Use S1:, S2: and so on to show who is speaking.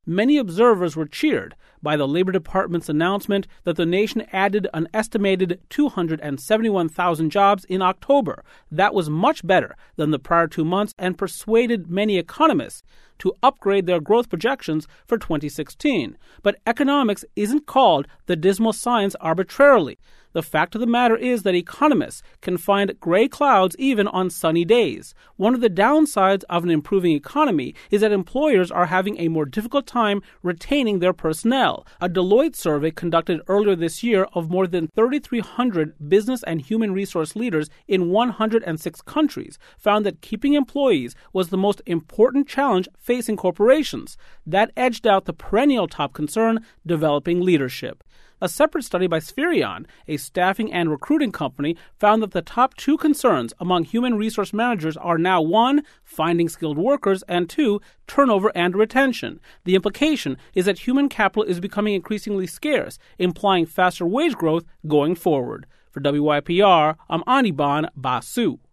S1: many observers were cheered by the Labor Department's announcement that the nation added an estimated 271,000 jobs in October. That was much better than the prior 2 months and persuaded many economists to upgrade their growth projections for 2016. But economics isn't called the dismal science arbitrarily. The fact of the matter is that economists can find gray clouds even on sunny days. One of the downsides of an improving economy is that employers are having a more difficult time retaining their personnel. A Deloitte survey conducted earlier this year of more than 3,300 business and human resource leaders in 106 countries found that keeping employees was the most important challenge facing corporations. That edged out the perennial top concern, developing leadership. A separate study by Spherion, a staffing and recruiting company, found that the top 2 concerns among human resource managers are now 1, finding skilled workers, and 2, turnover and retention. The implication is that human capital is becoming increasingly scarce, implying faster wage growth going forward. For WYPR, I'm Anirban Basu.